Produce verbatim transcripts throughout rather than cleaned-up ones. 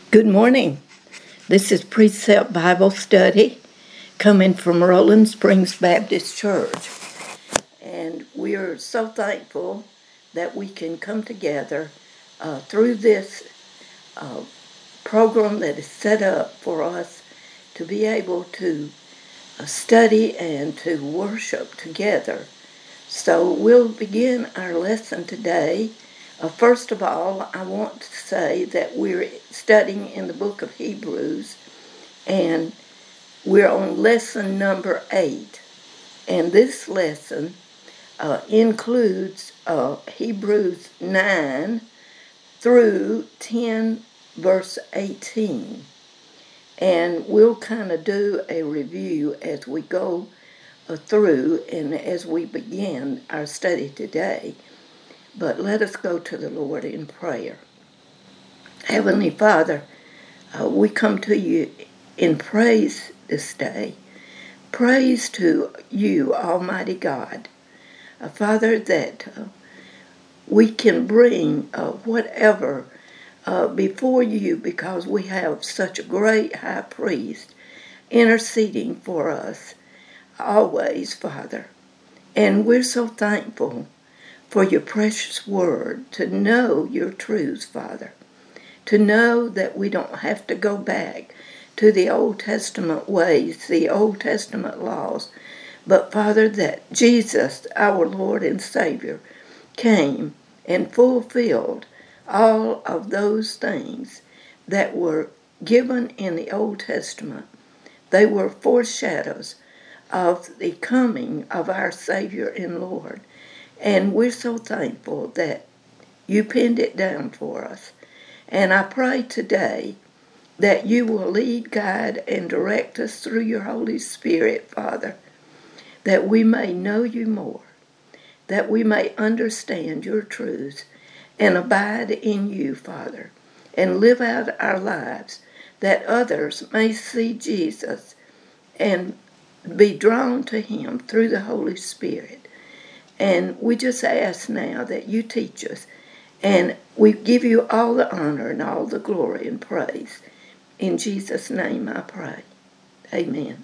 Good morning. This is Precept Bible Study coming from Rolling Springs Baptist Church. And we are so thankful that we can come together uh, through this uh, program that is set up for us to be able to uh, study and to worship together. So we'll begin our lesson today. Uh, first of all, I want to say that we're studying in the book of Hebrews, and we're on lesson number eight. And this lesson uh, includes uh, Hebrews nine through ten, verse eighteen. And we'll kind of do a review as we go uh, through and as we begin our study today. But let us go to the Lord in prayer. Heavenly Father, uh, we come to you in praise this day. Praise to you, Almighty God. Uh, Father, that uh, we can bring uh, whatever uh, before you because we have such a great high priest interceding for us always, Father. And we're so thankful for your precious word, to know your truths, Father, to know that we don't have to go back to the Old Testament ways, the Old Testament laws, but, Father, that Jesus, our Lord and Savior, came and fulfilled all of those things that were given in the Old Testament. They were foreshadows of the coming of our Savior and Lord. And we're so thankful that you pinned it down for us. And I pray today that you will lead, guide, and direct us through your Holy Spirit, Father, that we may know you more, that we may understand your truths and abide in you, Father, and live out our lives, that others may see Jesus and be drawn to him through the Holy Spirit. And we just ask now that you teach us. And we give you all the honor and all the glory and praise. In Jesus' name I pray. Amen.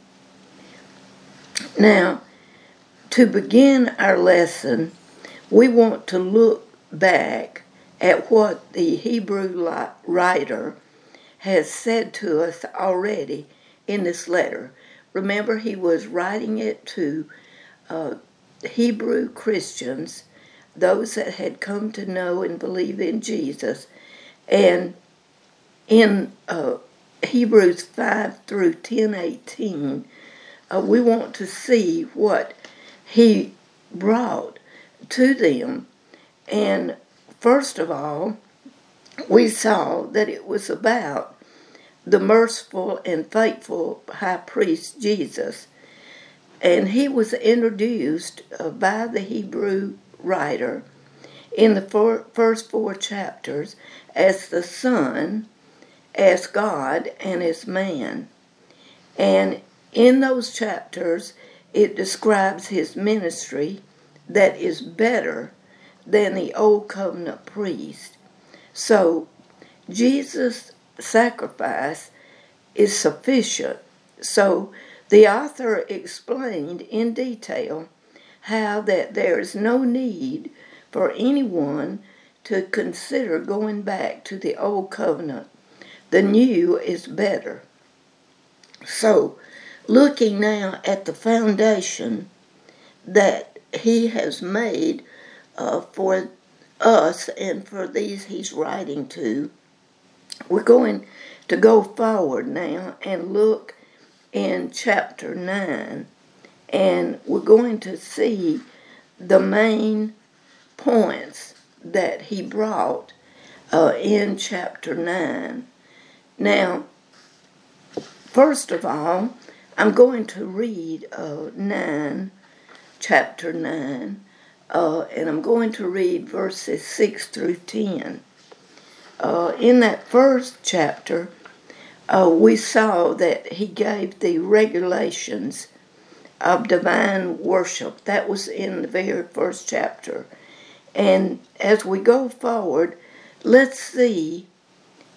Now, to begin our lesson, we want to look back at what the Hebrew writer has said to us already in this letter. Remember, he was writing it to uh, Hebrew Christians, those that had come to know and believe in Jesus. And in uh, Hebrews five through ten eighteen, uh, we want to see what he brought to them. And first of all, we saw that it was about the merciful and faithful high priest Jesus. And he was introduced uh, by the Hebrew writer in the four, first four chapters as the Son, as God, and as man. And in those chapters, it describes his ministry that is better than the Old Covenant priest. So, Jesus' sacrifice is sufficient. So, the author explained in detail how that there is no need for anyone to consider going back to the Old Covenant. The new is better. So, looking now at the foundation that he has made uh, for us and for these he's writing to, we're going to go forward now and look in chapter nine, and we're going to see the main points that he brought uh, in chapter nine. Now, first of all, I'm going to read uh, nine, chapter nine, uh, and I'm going to read verses six through ten. Uh, in that first chapter, Uh, we saw that he gave the regulations of divine worship. That was in the very first chapter. And as we go forward, let's see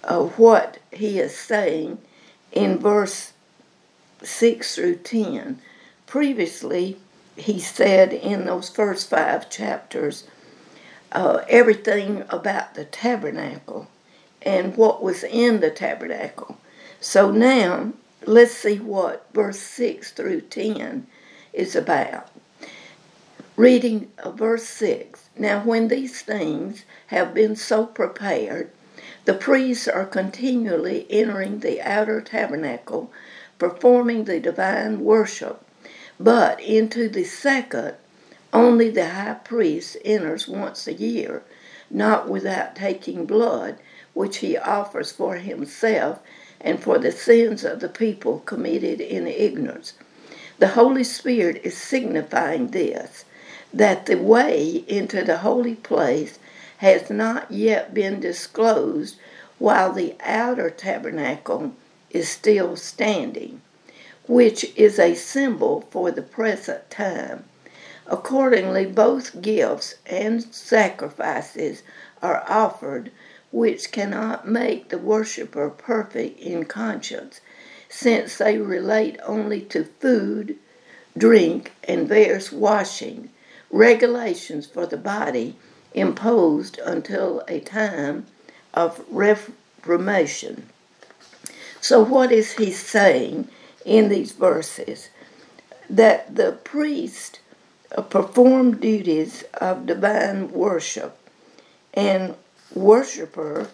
uh, what he is saying in verse six through ten. Previously, he said in those first five chapters uh, everything about the tabernacle and what was in the tabernacle. So now, let's see what verse six through ten is about. Reading uh, verse six. Now when these things have been so prepared, the priests are continually entering the outer tabernacle, performing the divine worship. But into the second, only the high priest enters once a year, not without taking blood, which he offers for himself and for the sins of the people committed in ignorance. The Holy Spirit is signifying this, that the way into the holy place has not yet been disclosed while the outer tabernacle is still standing, which is a symbol for the present time. Accordingly, both gifts and sacrifices are offered, which cannot make the worshiper perfect in conscience, since they relate only to food, drink, and various washing, regulations for the body imposed until a time of reformation. So what is he saying in these verses? That the priest performed duties of divine worship, and worshiper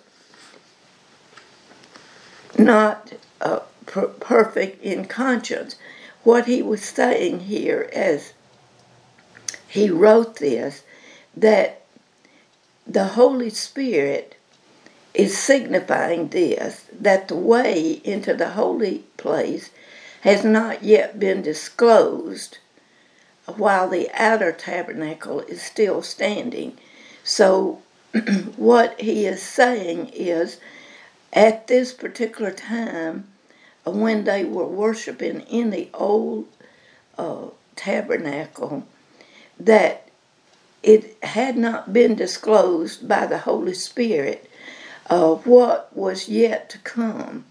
not uh, per- perfect in conscience. What he was saying here as he wrote this, that the Holy Spirit is signifying this, that the way into the holy place has not yet been disclosed while the outer tabernacle is still standing. So what he is saying is, at this particular time, when they were worshiping in the old uh, tabernacle, that it had not been disclosed by the Holy Spirit uh, what was yet to come.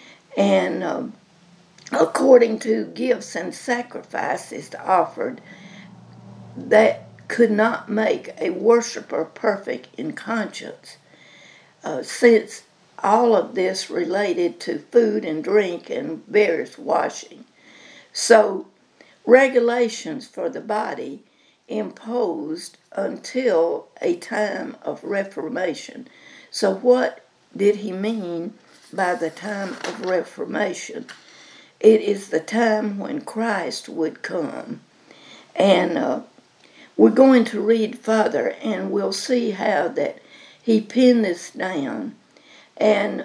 And um, according to gifts and sacrifices offered, that could not make a worshiper perfect in conscience, uh, since all of this related to food and drink and various washing. So regulations for the body imposed until a time of reformation. So what did he mean by the time of reformation? It is the time when Christ would come. And uh, we're going to read further, and we'll see how that he pinned this down. And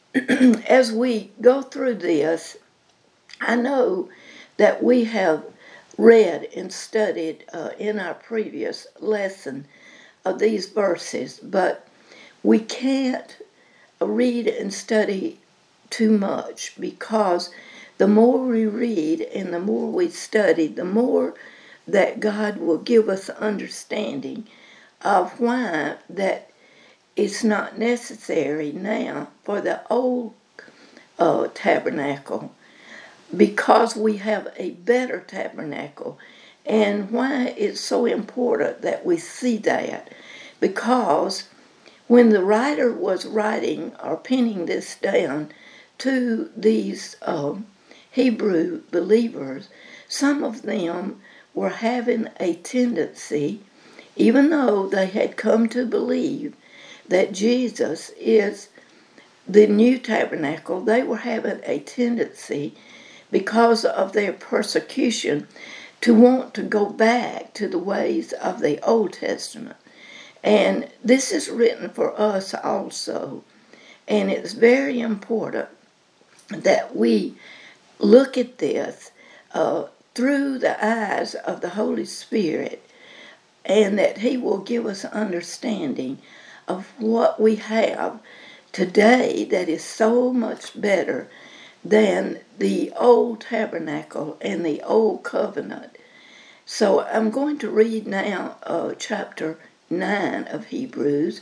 as we go through this, I know that we have read and studied uh, in our previous lesson of these verses, but we can't read and study too much, because the more we read and the more we study, the more that God will give us understanding of why that it's not necessary now for the old uh, tabernacle, because we have a better tabernacle, and why it's so important that we see that. Because when the writer was writing or penning this down to these um, Hebrew believers, some of them were having a tendency, even though they had come to believe that Jesus is the new tabernacle, they were having a tendency, because of their persecution, to want to go back to the ways of the Old Testament. And this is written for us also. And it's very important that we look at this uh, through the eyes of the Holy Spirit, and that he will give us understanding of what we have today that is so much better than the old tabernacle and the old covenant. So I'm going to read now uh, chapter nine of Hebrews,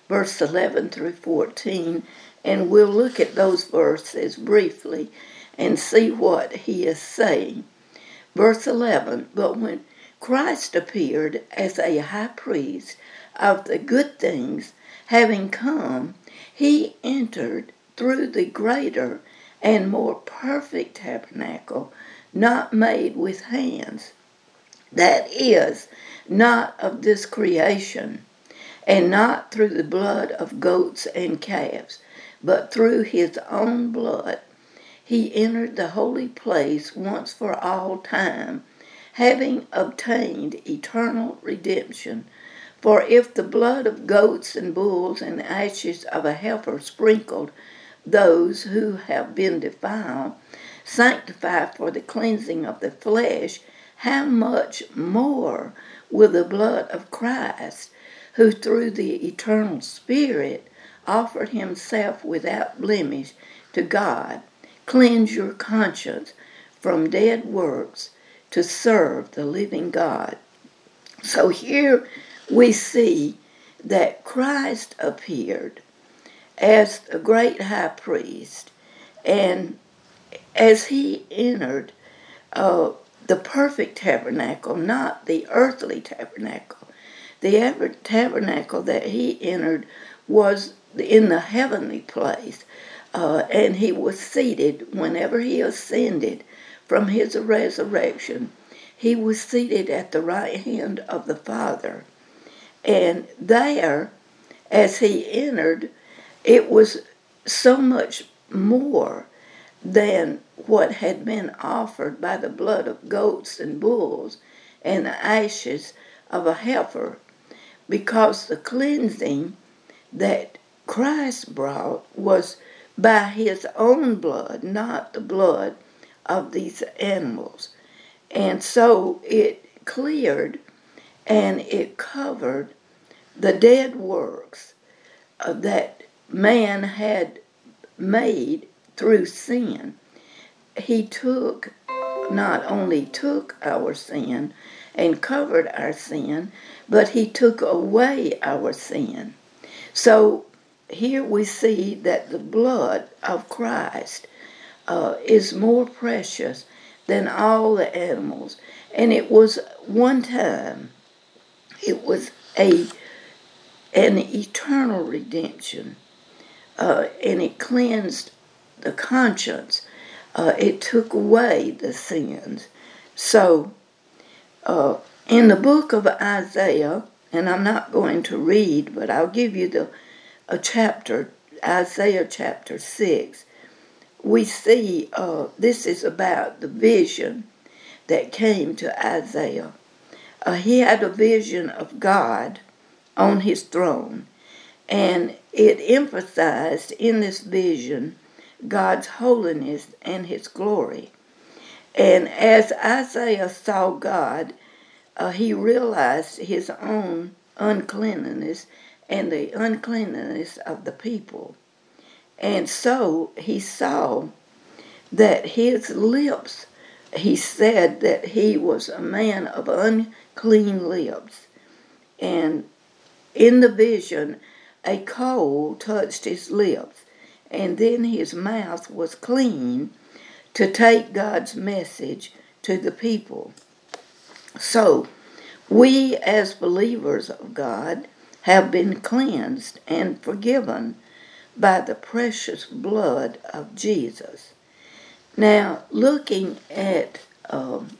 verse eleven through fourteen, and we'll look at those verses briefly and see what he is saying. Verse eleven, but when Christ appeared as a high priest of the good things, having come, he entered through the greater and more perfect tabernacle, not made with hands, that is, not of this creation, and not through the blood of goats and calves, but through his own blood. He entered the holy place once for all time, having obtained eternal redemption. For if the blood of goats and bulls and the ashes of a heifer sprinkled those who have been defiled sanctify for the cleansing of the flesh, how much more will the blood of Christ, who through the eternal Spirit offered himself without blemish to God, cleanse your conscience from dead works to serve the living God. So here we see that Christ appeared as the great high priest, and as he entered uh, the perfect tabernacle, not the earthly tabernacle. The tabernacle that he entered was in the heavenly place, uh, and he was seated whenever he ascended from his resurrection. He was seated at the right hand of the Father. And there, as he entered, it was so much more than what had been offered by the blood of goats and bulls and the ashes of a heifer, because the cleansing that Christ brought was by his own blood, not the blood of these animals. And so it cleared and it covered the dead works uh, that man had made through sin. He took, not only took our sin and covered our sin, but he took away our sin. So here we see that the blood of Christ uh, is more precious than all the animals. And it was one time, it was a an eternal redemption. Uh, and it cleansed the conscience. Uh, it took away the sins. So, uh, in the book of Isaiah, and I'm not going to read, but I'll give you the a chapter, Isaiah chapter six. We see uh, this is about the vision that came to Isaiah. Uh, he had a vision of God on his throne, and it emphasized in this vision God's holiness and his glory. And as Isaiah saw God, uh, he realized his own uncleanliness and the uncleanliness of the people. And so he saw that his lips, he said that he was a man of unclean lips. And in the vision, a coal touched his lips, and then his mouth was clean to take God's message to the people. So, we as believers of God have been cleansed and forgiven by the precious blood of Jesus. Now, looking at um,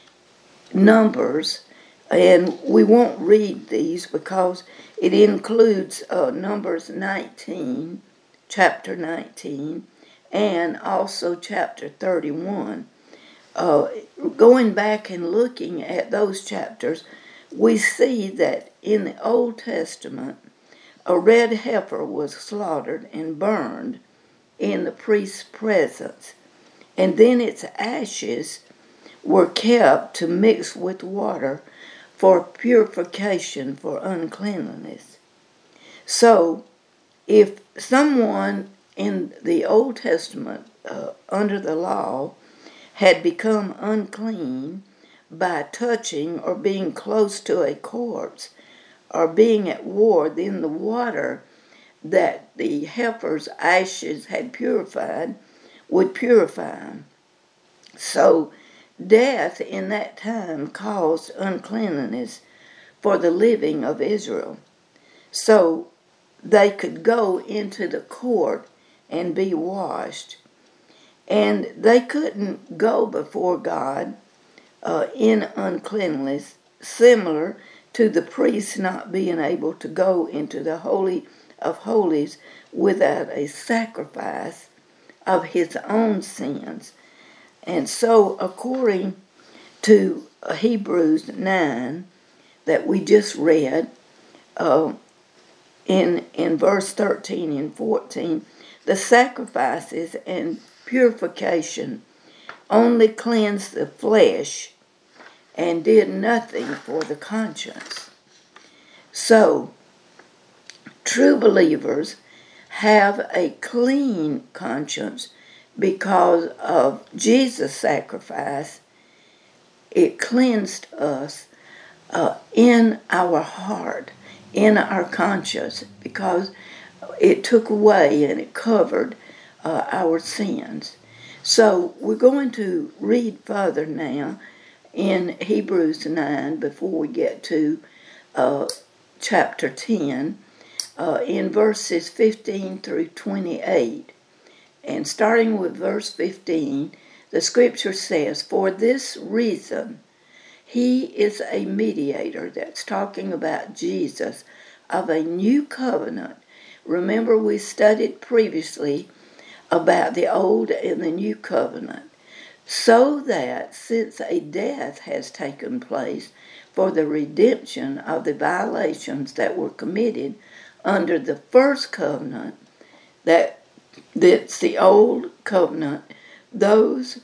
Numbers, and we won't read these because it includes uh, Numbers nineteen, chapter nineteen, and also chapter thirty-one. Uh, going back and looking at those chapters, we see that in the Old Testament, a red heifer was slaughtered and burned in the priest's presence, and then its ashes were kept to mix with water for purification for uncleanliness. So, if someone in the Old Testament, uh, under the law, had become unclean by touching or being close to a corpse or being at war, then the water that the heifer's ashes had purified would purify them. So death in that time caused uncleanliness for the living of Israel. So they could go into the court and be washed. And they couldn't go before God uh, in uncleanness, similar to the priest not being able to go into the Holy of Holies without a sacrifice of his own sins. And so, according to Hebrews nine that we just read, uh, in, in verse thirteen and fourteen, the sacrifices and purification only cleansed the flesh and did nothing for the conscience. So, true believers have a clean conscience because of Jesus' sacrifice. It cleansed us uh, in our heart, in our conscience, because it took away and it covered uh, our sins. So we're going to read further now in Hebrews nine before we get to uh, chapter ten, uh, in verses fifteen through twenty-eight. And starting with verse fifteen, the scripture says, "For this reason, he is a mediator," that's talking about Jesus, "of a new covenant." Remember, we studied previously about the old and the new covenant. "So that since a death has taken place for the redemption of the violations that were committed under the first covenant," that that's the old covenant, "those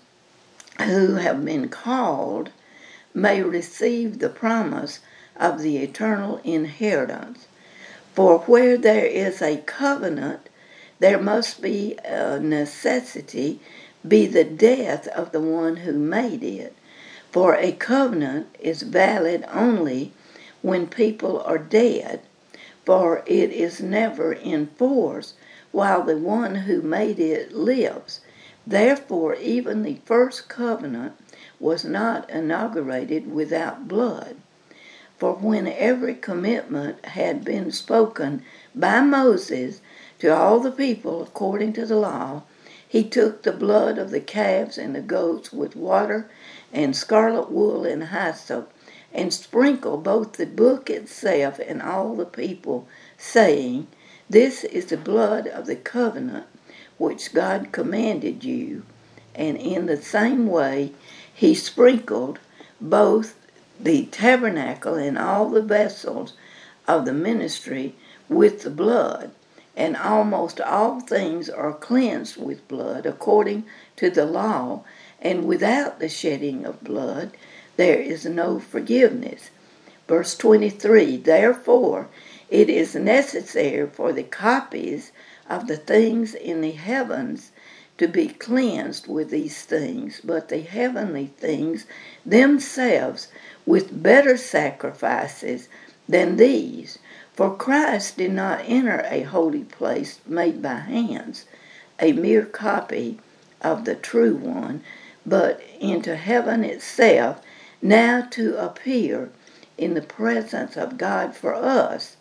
who have been called may receive the promise of the eternal inheritance. For where there is a covenant, there must be a necessity be the death of the one who made it. For a covenant is valid only when people are dead, for it is never in force while the one who made it lives. Therefore, even the first covenant was not inaugurated without blood. For when every commitment had been spoken by Moses to all the people according to the law, he took the blood of the calves and the goats with water and scarlet wool and hyssop, and sprinkled both the book itself and all the people, saying, This is the blood of the covenant which God commanded you. And in the same way he sprinkled both the tabernacle and all the vessels of the ministry with the blood. And almost all things are cleansed with blood according to the law, and without the shedding of blood there is no forgiveness." Verse twenty-three, "Therefore it is necessary for the copies of the things in the heavens to be cleansed with these things, but the heavenly things themselves with better sacrifices than these. For Christ did not enter a holy place made by hands, a mere copy of the true one, but into heaven itself, now to appear in the presence of God for us.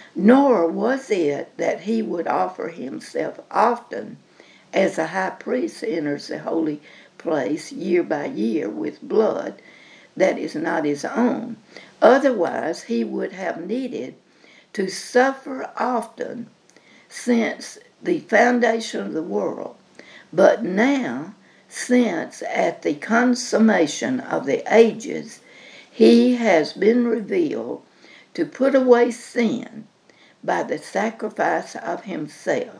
Nor was it that he would offer himself often, as a high priest enters the holy place year by year with blood that is not his own. Otherwise he would have needed to suffer often since the foundation of the world. But now, since at the consummation of the ages he has been revealed to put away sin by the sacrifice of himself,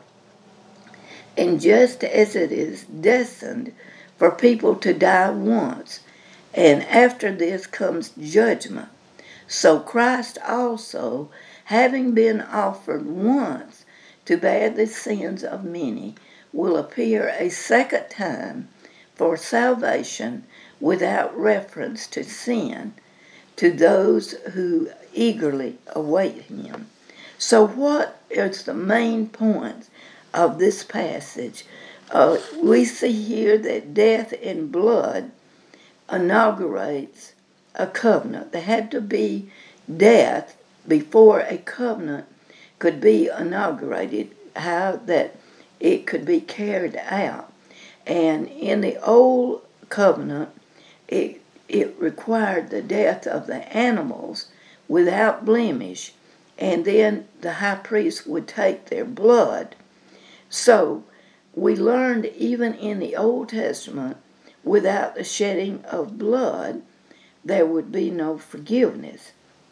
and just as it is destined for people to die once, and after this comes judgment, so Christ also, having been offered once to bear the sins of many, will appear a second time for salvation without reference to sin to those who eagerly await him. So what is the main point of this passage? Uh, we see here that death and blood inaugurates a covenant. There had to be death before a covenant could be inaugurated, how that it could be carried out. And in the old covenant, it, it required the death of the animals without blemish, and then the high priest would take their blood. So we learned even in the Old Testament, without the shedding of blood, there would be no forgiveness.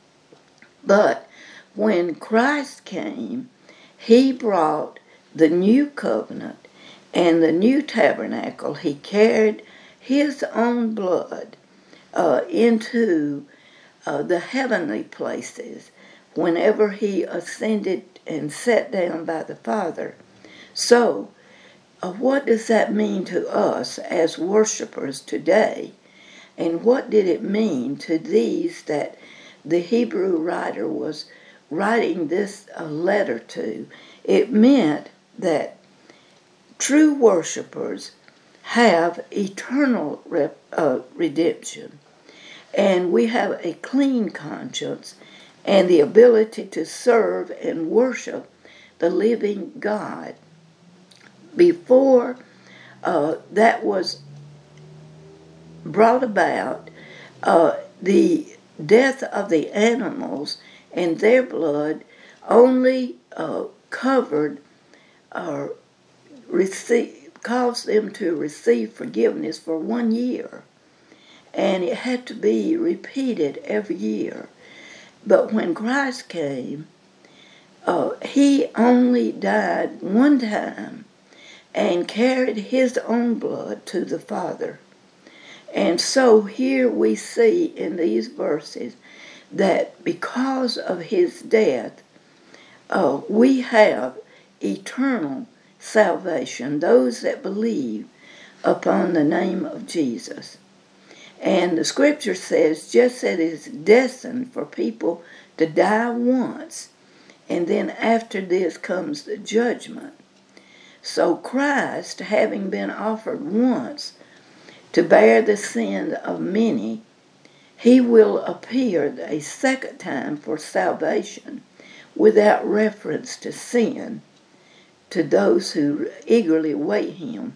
But when Christ came, he brought the new covenant and the new tabernacle. He carried his own blood uh, into uh, the heavenly places whenever he ascended and sat down by the Father. So, uh, what does that mean to us as worshipers today? And what did it mean to these that the Hebrew writer was writing this uh, letter to? It meant that true worshipers have eternal rep, uh, redemption, and we have a clean conscience and the ability to serve and worship the living God. Before uh, that was brought about, uh, the death of the animals and their blood only uh, covered or receive, caused them to receive forgiveness for one year. And it had to be repeated every year. But when Christ came, uh, he only died one time and carried his own blood to the Father. And so here we see in these verses that because of his death, uh, we have eternal salvation, those that believe upon the name of Jesus. And the scripture says, just as it is destined for people to die once, and then after this comes the judgment. So Christ, having been offered once to bear the sin of many, he will appear a second time for salvation without reference to sin to those who eagerly wait him.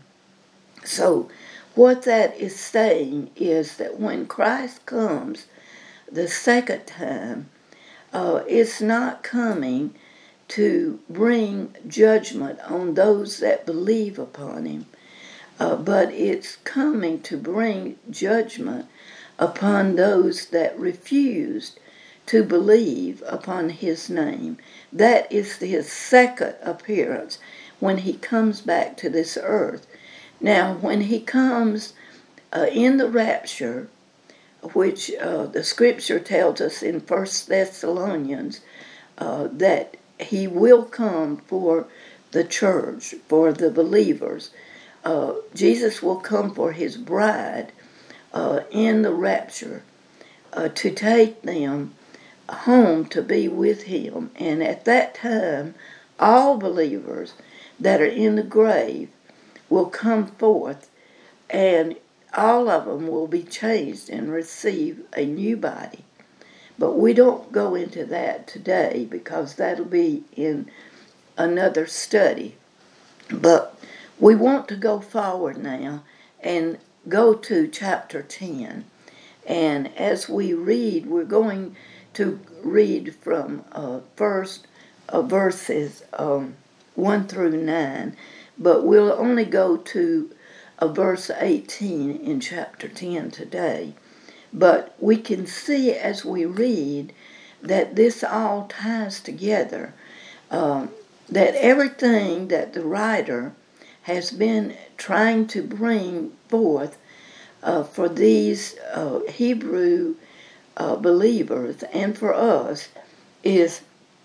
So what that is saying is that when Christ comes the second time, uh, it's not coming to bring judgment on those that believe upon him, uh, but it's coming to bring judgment upon those that refused to believe upon his name. That is his second appearance when he comes back to this earth. Now, when he comes uh, in the rapture, which uh, the scripture tells us in First Thessalonians uh, that he will come for the church, for the believers. Uh, Jesus will come for his bride uh, in the rapture uh, to take them home to be with him. And at that time, all believers that are in the grave will come forth, and all of them will be changed and receive a new body. But we don't go into that today because that'll be in another study. But we want to go forward now and go to chapter ten. And as we read, we're going to read from uh, first uh, verses um, one through nine, but we'll only go to uh, verse eighteen in chapter ten today. But we can see as we read that this all ties together, um, that everything that the writer has been trying to bring forth uh, for these uh, Hebrew uh, believers and for us is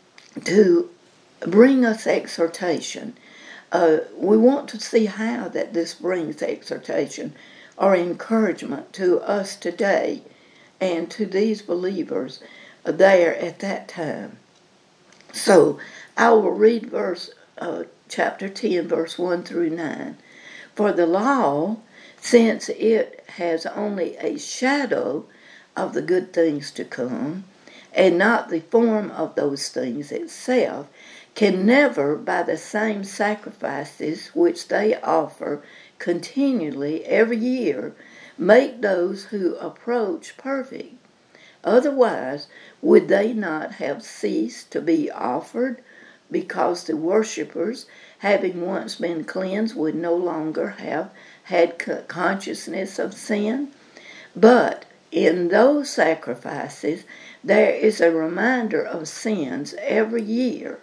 to bring us exhortation. Uh, we want to see how that this brings exhortation or encouragement to us today and to these believers there at that time. So I will read verse uh, chapter ten, verse one through nine. For the law, since it has only a shadow of the good things to come, and not the form of those things itself, can never, by the same sacrifices which they offer continually every year, make those who approach perfect. Otherwise, would they not have ceased to be offered, because the worshippers, having once been cleansed, would no longer have had consciousness of sin? But in those sacrifices, there is a reminder of sins every year.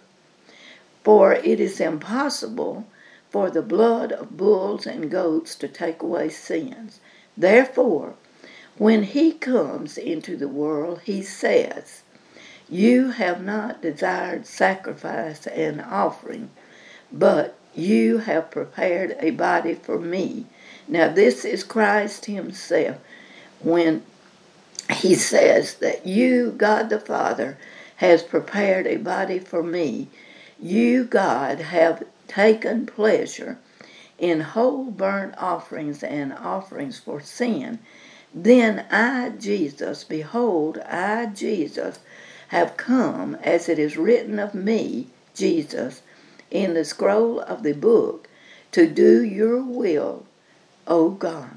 For it is impossible for the blood of bulls and goats to take away sins. Therefore, when he comes into the world, he says, "You have not desired sacrifice and offering, but you have prepared a body for me." Now this is Christ himself when he says that you, God the Father, has prepared a body for me. You, God, have taken pleasure in whole burnt offerings and offerings for sin. Then I, Jesus, behold, I, Jesus, have come, as it is written of me, Jesus, in the scroll of the book, to do your will, O God.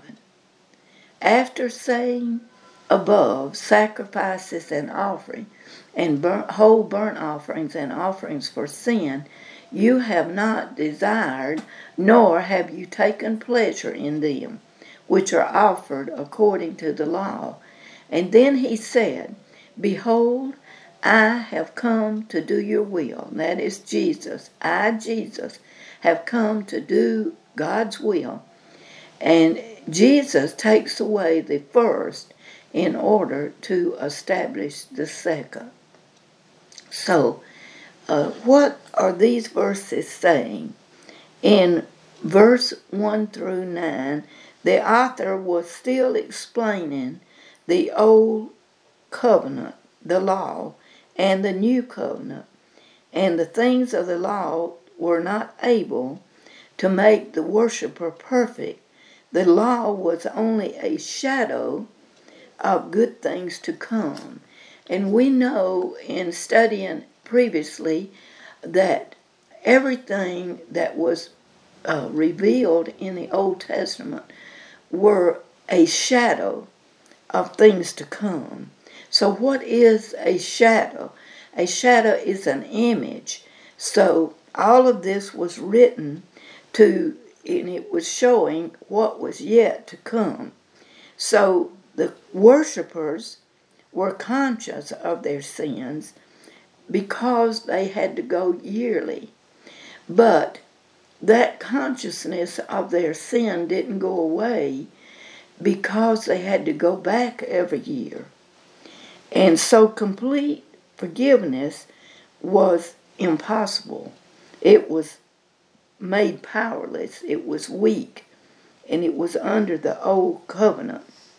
After saying above, sacrifices and offering, and burnt, whole burnt offerings and offerings for sin, you have not desired, nor have you taken pleasure in them, which are offered according to the law. And then he said, Behold, I have come to do your will. That is Jesus. I, Jesus, have come to do God's will. And Jesus takes away the first in order to establish the second. So, uh, what are these verses saying? In verse one through nine, the author was still explaining the old covenant, the law, and the new covenant. And the things of the law were not able to make the worshiper perfect. The law was only a shadow of good things to come. And we know in studying previously that everything that was uh, revealed in the Old Testament were a shadow of things to come. So what is a shadow? A shadow is an image. So all of this was written to, and it was showing what was yet to come. So the worshipers were conscious of their sins because they had to go yearly. But that consciousness of their sin didn't go away because they had to go back every year. And so complete forgiveness was impossible. It was made powerless. It was weak. And it was under the old covenant.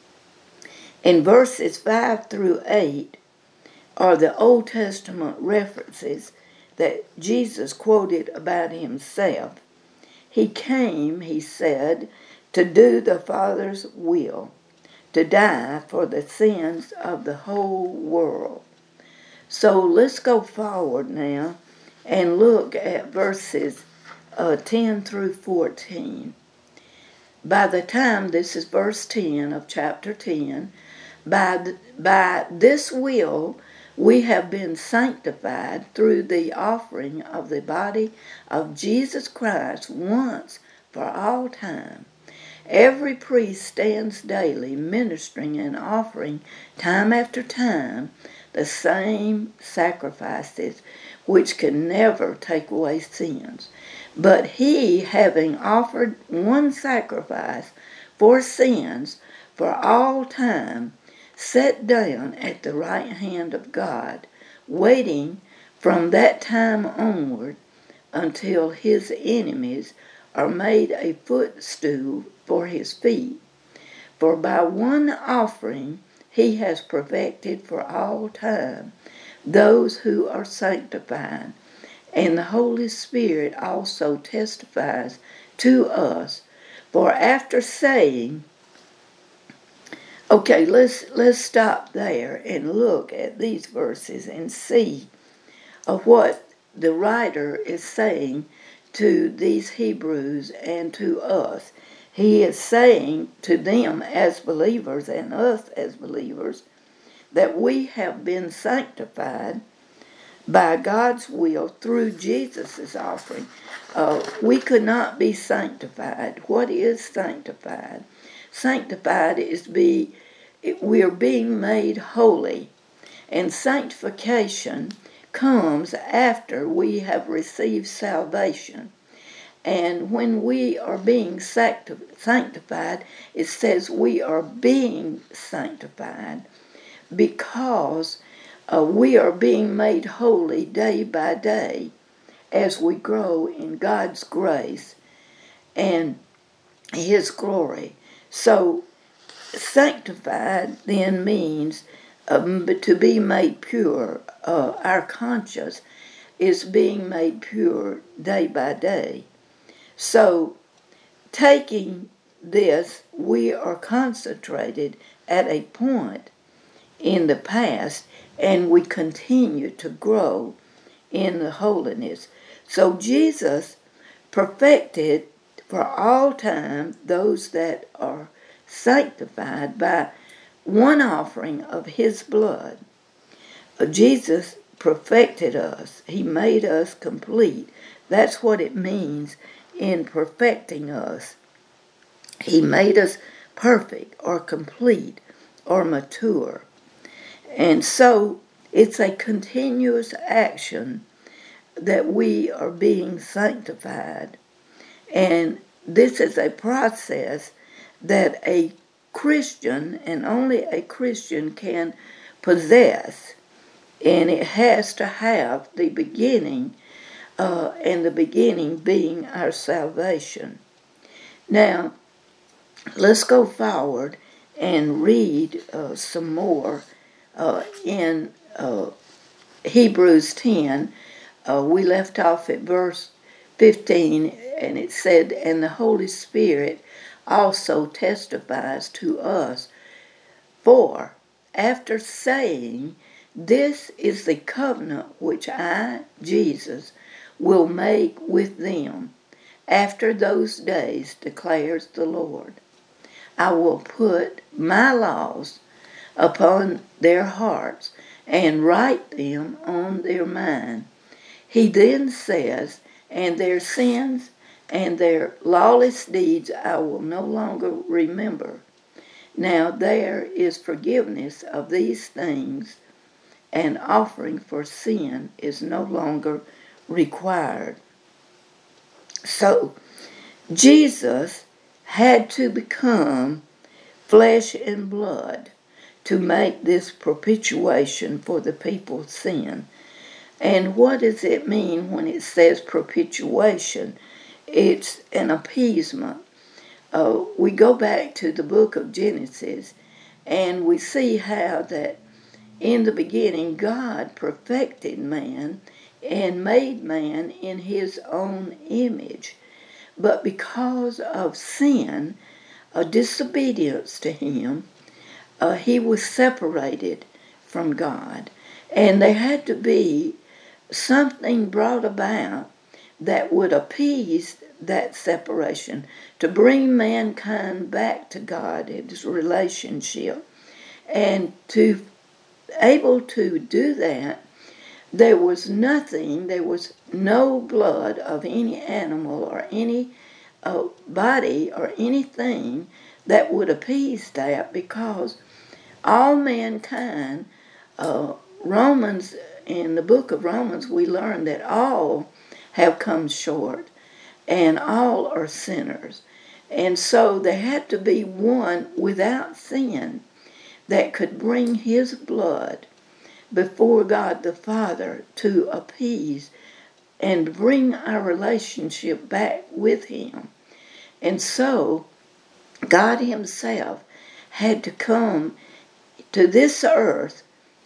In verses five through eight are the Old Testament references that Jesus quoted about himself. He came, he said, to do the Father's will, to die for the sins of the whole world. So let's go forward now and look at verses uh, ten through fourteen. By the time, this is verse ten of chapter ten, by, the, by this will we have been sanctified through the offering of the body of Jesus Christ once for all time. Every priest stands daily ministering and offering time after time the same sacrifices which can never take away sins. But he, having offered one sacrifice for sins for all time, sat down at the right hand of God, waiting from that time onward until his enemies are made a footstool for his feet. For by one offering he has perfected for all time those who are sanctified. And the Holy Spirit also testifies to us. For after saying, okay, let's let's stop there and look at these verses and see of what the writer is saying to these Hebrews and to us. He is saying to them as believers and us as believers that we have been sanctified by God's will through Jesus' offering. Uh, we could not be sanctified. What is sanctified? Sanctified is be we are being made holy, and sanctification comes after we have received salvation. And when we are being sanctified, it says we are being sanctified because uh, we are being made holy day by day as we grow in God's grace and His glory. So sanctified then means um, to be made pure. Uh, our conscience is being made pure day by day. So taking this, we are concentrated at a point in the past, and we continue to grow in the holiness. So Jesus perfected for all time those that are sanctified by one offering of His blood. Jesus perfected us. He made us complete. That's what it means in perfecting us. He made us perfect or complete or mature. And so it's a continuous action that we are being sanctified. And this is a process that a Christian, and only a Christian, can possess. And it has to have the beginning, uh, and the beginning being our salvation. Now, let's go forward and read uh, some more uh, in uh, Hebrews ten. Uh, we left off at verse fifteen, and it said, "And the Holy Spirit also testifies to us, for after saying, this is the covenant which I, Jesus, will make with them after those days, declares the Lord. I will put my laws upon their hearts and write them on their mind." He then says, "And their sins and their lawless deeds I will no longer remember. Now there is forgiveness of these things, and offering for sin is no longer required." So Jesus had to become flesh and blood to make this propitiation for the people's sin. And what does it mean when it says propitiation? It's an appeasement. Uh, we go back to the book of Genesis, and we see how that in the beginning God perfected man and made man in His own image. But because of sin, a disobedience to Him, uh, he was separated from God. And there had to be something brought about that would appease that separation, to bring mankind back to God, His relationship. And to able to do that, there was nothing, there was no blood of any animal or any uh, body or anything that would appease that, because all mankind, uh, Romans, in the book of Romans, we learn that all have come short and all are sinners. And so there had to be one without sin that could bring His blood before God the Father to appease and bring our relationship back with Him. And so God Himself had to come to this earth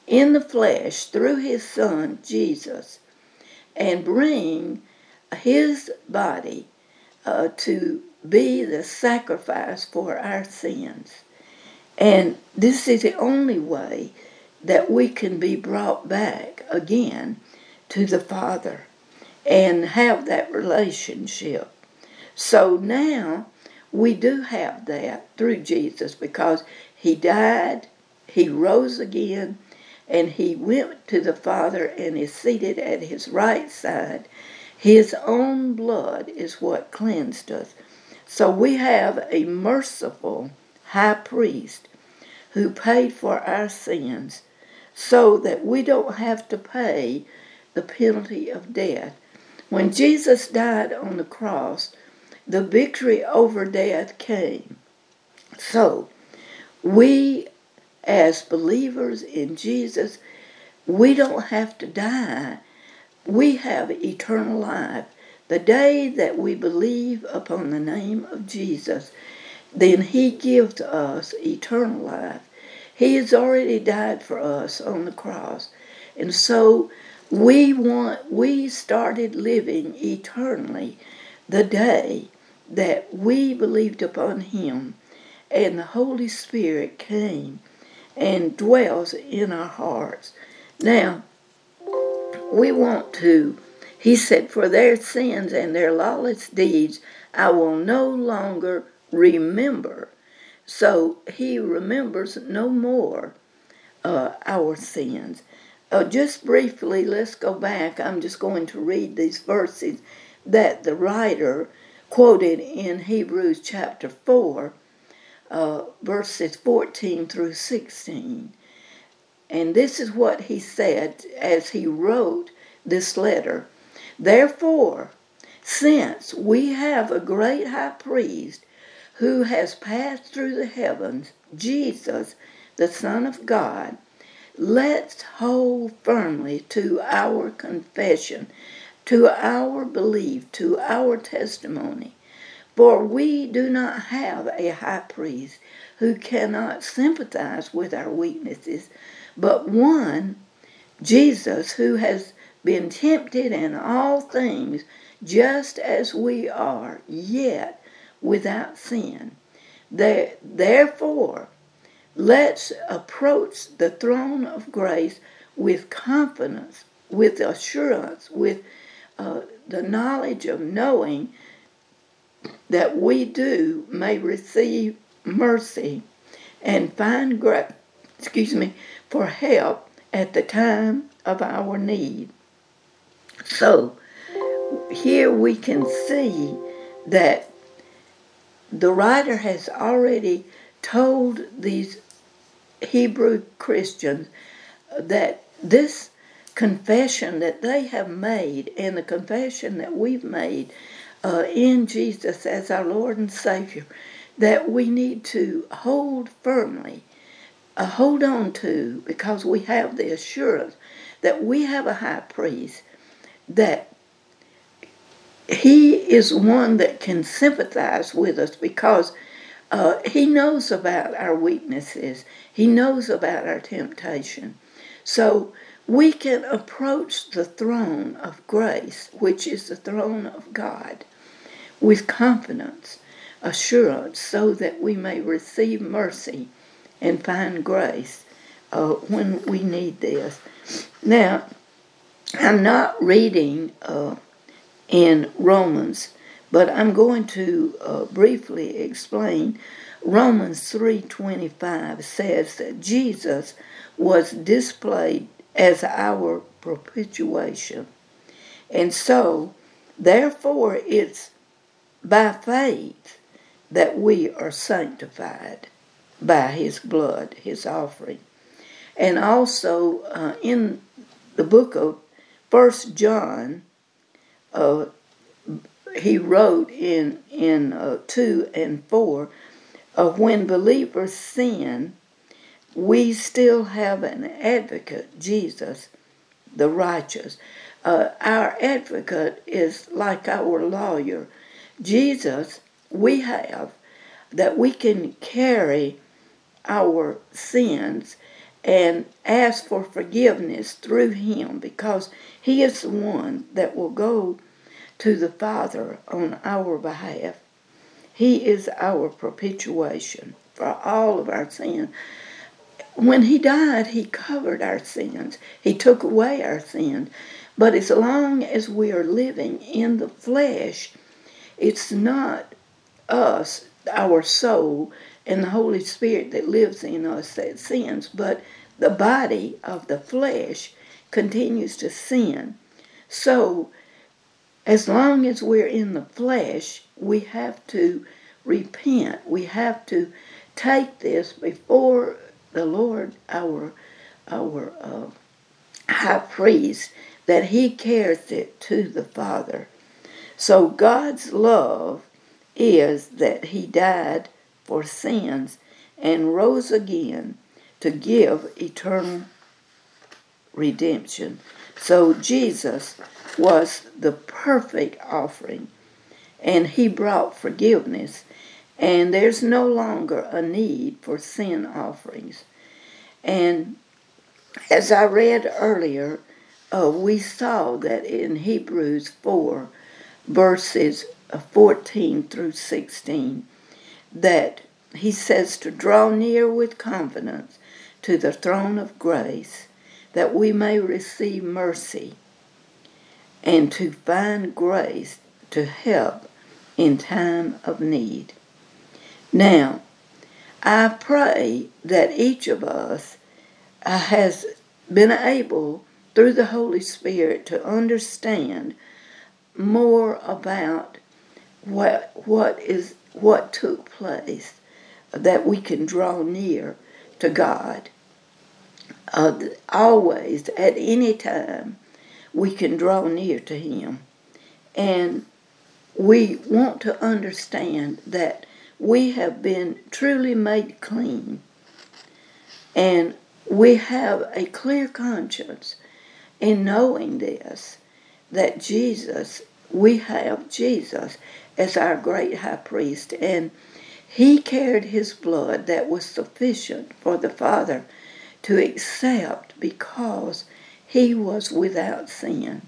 in the flesh through his Son, Jesus, and bring his body uh, to be the sacrifice for our sins. And this is the only way that we can be brought back again to the Father and have that relationship. So now we do have that through Jesus, because he died, he rose again, and he went to the Father and is seated at his right side. His own blood is what cleansed us. So we have a merciful high priest who paid for our sins so that we don't have to pay the penalty of death. When Jesus died on the cross, the victory over death came. So we, as believers in Jesus, we don't have to die. We have eternal life. The day that we believe upon the name of Jesus, then he gives us eternal life. He has already died for us on the cross. And so we want, we started living eternally the day that we believed upon him, and the Holy Spirit came and dwells in our hearts. Now, we want to, he said, for their sins and their lawless deeds, I will no longer remember. So he remembers no more uh, our sins. Uh, just briefly, let's go back. I'm just going to read these verses that the writer quoted in Hebrews chapter four, uh, verses fourteen through sixteen. And this is what he said as he wrote this letter. Therefore, since we have a great high priest who has passed through the heavens, Jesus, the Son of God, let's hold firmly to our confession, to our belief, to our testimony. For we do not have a high priest who cannot sympathize with our weaknesses, but one, Jesus, who has been tempted in all things just as we are, yet without sin. Therefore, let's approach the throne of grace with confidence, with assurance, with uh, the knowledge of knowing that we do may receive mercy and find grace, excuse me, for help at the time of our need. So here we can see that the writer has already told these Hebrew Christians that this confession that they have made and the confession that we've made uh, in Jesus as our Lord and Savior, that we need to hold firmly, uh, hold on to, because we have the assurance that we have a high priest, that he is one that can sympathize with us, because uh, he knows about our weaknesses. He knows about our temptation. So we can approach the throne of grace, which is the throne of God, with confidence, assurance, so that we may receive mercy and find grace uh, when we need this. Now, I'm not reading uh, in Romans, but I'm going to uh, briefly explain. Romans three twenty-five says that Jesus was displayed as our propitiation. And so, therefore, it's by faith that we are sanctified by his blood, his offering. And also uh, in the book of First John, uh, he wrote in, in uh, two and four, uh, when believers sin, we still have an advocate, Jesus, the righteous. Uh, our advocate is like our lawyer. Jesus, we have, that we can carry our sins and ask for forgiveness through him, because he is the one that will go to the Father on our behalf. He is our propitiation for all of our sins. When he died, he covered our sins. He took away our sins. But as long as we are living in the flesh, it's not us, our soul, and the Holy Spirit that lives in us that sins, but the body of the flesh continues to sin. So, as long as we're in the flesh, we have to repent. We have to take this before the Lord, our our uh, high priest, that he carries it to the Father. So God's love is that he died for sins and rose again to give eternal redemption. So Jesus was the perfect offering, and he brought forgiveness, and there's no longer a need for sin offerings. And as I read earlier, uh, we saw that in Hebrews four, verses fourteen through sixteen, that he says to draw near with confidence to the throne of grace, that we may receive mercy and to find grace to help in time of need. Now, I pray that each of us has been able, through the Holy Spirit, to understand more about what what is what took place, that we can draw near to God. Uh, always, at any time, we can draw near to him. And we want to understand that we have been truly made clean, and we have a clear conscience in knowing this, that Jesus, we have Jesus as our great high priest, and he carried his blood that was sufficient for the Father to accept, because he was without sin.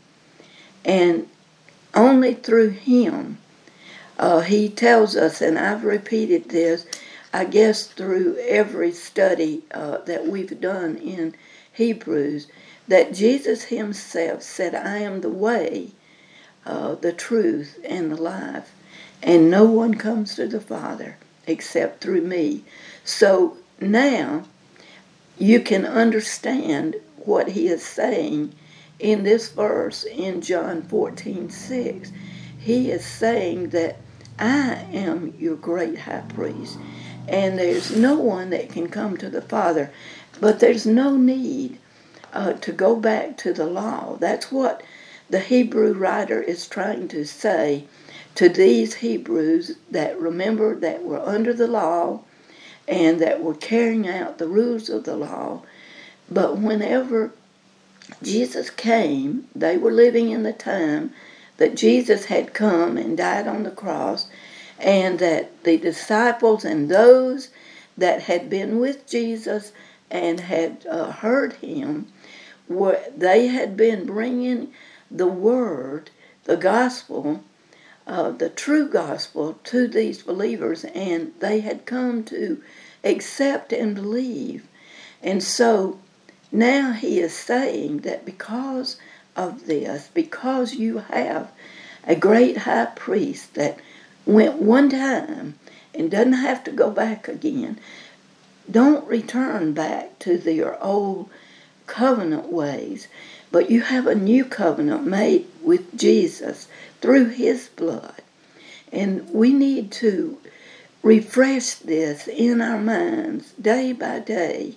And only through him, uh, he tells us, and I've repeated this, I guess through every study uh, that we've done in Hebrews, that Jesus himself said, I am the way, uh, the truth, and the life, and no one comes to the Father except through me. So now you can understand what he is saying in this verse in John fourteen six. He is saying that I am your great high priest, and there's no one that can come to the Father, but there's no need uh, to go back to the law. That's what the Hebrew writer is trying to say to these Hebrews that, remember, that were under the law and that were carrying out the rules of the law. But whenever Jesus came, they were living in the time that Jesus had come and died on the cross, and that the disciples and those that had been with Jesus and had uh, heard him, were they had been bringing the word, the gospel, uh, the true gospel to these believers, and they had come to accept and believe. And so now he is saying that because of this, because you have a great high priest that went one time and doesn't have to go back again, don't return back to your old covenant ways, but you have a new covenant made with Jesus through his blood. And we need to refresh this in our minds day by day,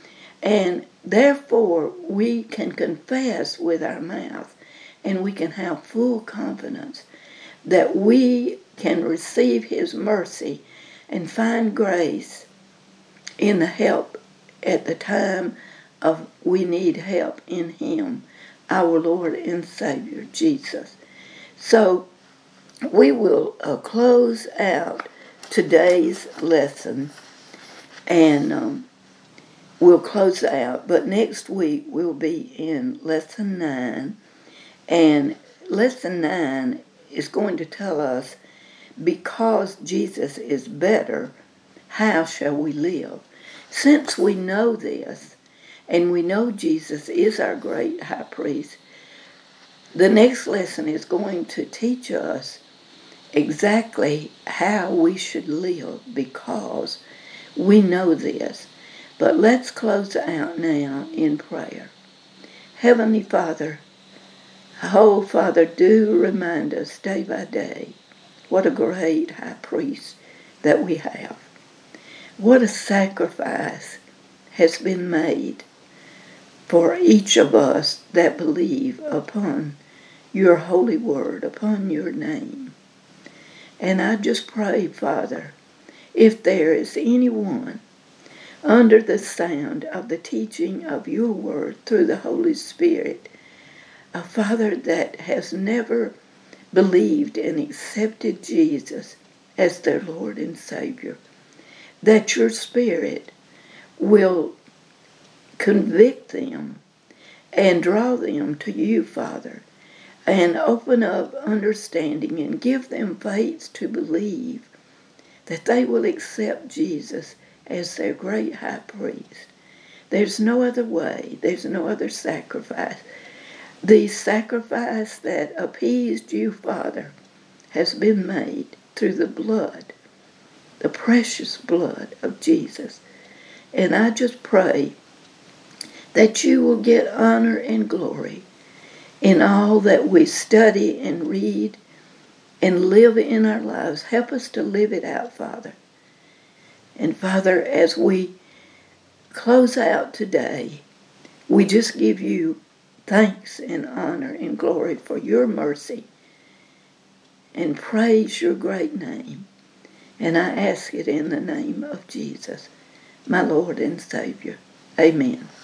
and therefore we can confess with our mouth, and we can have full confidence that we can receive his mercy and find grace in the help at the time of we need help in him, our Lord and Savior, Jesus. So we will uh, close out today's lesson, and um, we'll close out. But next week we'll be in lesson nine. And lesson nine is going to tell us, because Jesus is better, how shall we live? Since we know this, and we know Jesus is our great high priest, the next lesson is going to teach us exactly how we should live, because we know this. But let's close out now in prayer. Heavenly Father, oh Father, do remind us day by day what a great high priest that we have. What a sacrifice has been made for each of us that believe upon your holy word, upon your name. And I just pray, Father, if there is anyone under the sound of the teaching of your word through the Holy Spirit, a Father that has never believed and accepted Jesus as their Lord and Savior, that your Spirit will convict them and draw them to you, Father, and open up understanding and give them faith to believe that they will accept Jesus as their great high priest. There's no other way. There's no other sacrifice. The sacrifice that appeased you, Father, has been made through the blood, the precious blood of Jesus. And I just pray that you will get honor and glory in all that we study and read and live in our lives. Help us to live it out, Father. And Father, as we close out today, we just give you thanks and honor and glory for your mercy and praise your great name. And I ask it in the name of Jesus, my Lord and Savior. Amen.